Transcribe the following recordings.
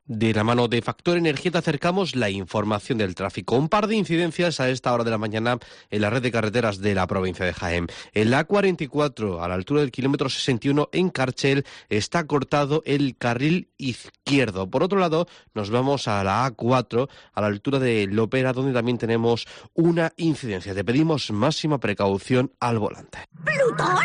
De la mano de Factor Energía te acercamos la información del tráfico. Un par de incidencias a esta hora de la mañana en la red de carreteras de la provincia de Jaén. En la A44, a la altura del kilómetro 61 en Carchel, está cortado el carril izquierdo. Por otro lado, nos vamos a la A4, a la altura de Lopera, donde también tenemos una incidencia. Te pedimos máxima precaución al volante. ¿Plutón?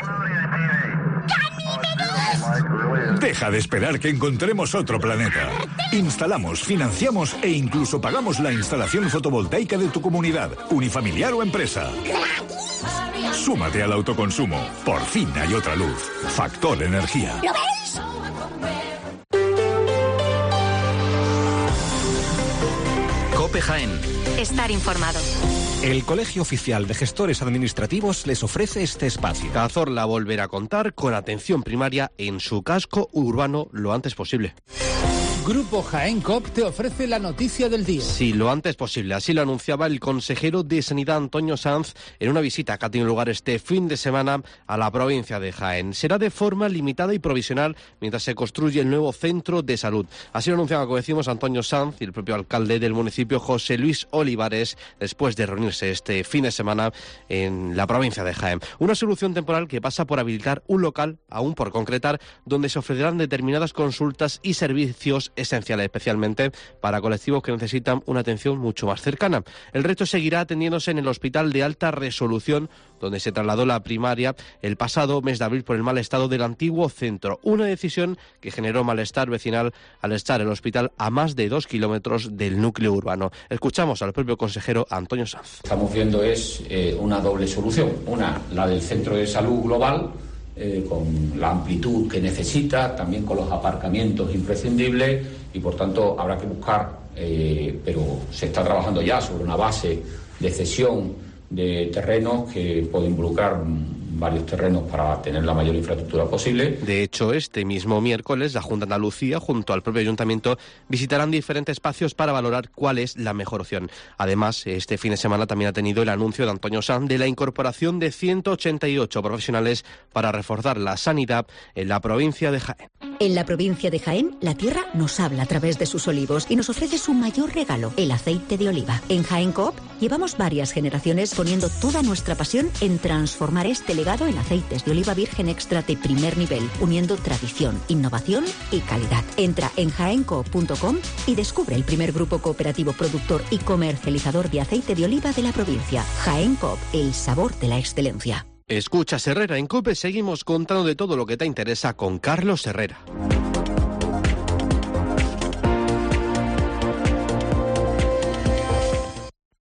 ¡Ganímedes! Deja de esperar que encontremos otro planeta. Instalamos, financiamos e incluso pagamos la instalación fotovoltaica de tu comunidad, unifamiliar o empresa. ¿Gratis? Súmate al autoconsumo. Por fin hay otra luz. Factor Energía. ¿Lo ves? COPE Jaén. Estar informado. El Colegio Oficial de Gestores Administrativos les ofrece este espacio. Cazorla volverá a contar con atención primaria en su casco urbano lo antes posible. Grupo Jaén COP te ofrece la noticia del día. Sí, lo antes posible. Así lo anunciaba el consejero de Sanidad, Antonio Sanz, en una visita que ha tenido lugar este fin de semana a la provincia de Jaén. Será de forma limitada y provisional mientras se construye el nuevo centro de salud. Así lo anunciaba, como decimos, Antonio Sanz y el propio alcalde del municipio, José Luis Olivares, después de reunirse este fin de semana en la provincia de Jaén. Una solución temporal que pasa por habilitar un local, aún por concretar, donde se ofrecerán determinadas consultas y servicios esenciales, especialmente para colectivos que necesitan una atención mucho más cercana. El resto seguirá atendiéndose en el Hospital de Alta Resolución, donde se trasladó la primaria el pasado mes de abril por el mal estado del antiguo centro. Una decisión que generó malestar vecinal al estar el hospital a más de 2 kilómetros del núcleo urbano. Escuchamos al propio consejero Antonio Sanz. Estamos viendo una doble solución. Una, la del centro de salud global, con la amplitud que necesita, también con los aparcamientos imprescindibles y por tanto habrá que buscar, pero se está trabajando ya sobre una base de cesión de terrenos que puede involucrar varios terrenos para tener la mayor infraestructura posible. De hecho, este mismo miércoles la Junta de Andalucía, junto al propio Ayuntamiento, visitarán diferentes espacios para valorar cuál es la mejor opción. Además, este fin de semana también ha tenido el anuncio de Antonio Sanz de la incorporación de 188 profesionales para reforzar la sanidad en la provincia de Jaén. En la provincia de Jaén, la tierra nos habla a través de sus olivos y nos ofrece su mayor regalo, el aceite de oliva. En Jaén Coop llevamos varias generaciones poniendo toda nuestra pasión en transformar este legado en aceites de oliva virgen extra de primer nivel, uniendo tradición, innovación y calidad. Entra en jaencoop.com y descubre el primer grupo cooperativo productor y comercializador de aceite de oliva de la provincia. Jaén Coop, el sabor de la excelencia. Escuchas Herrera en COPE, seguimos contando de todo lo que te interesa con Carlos Herrera.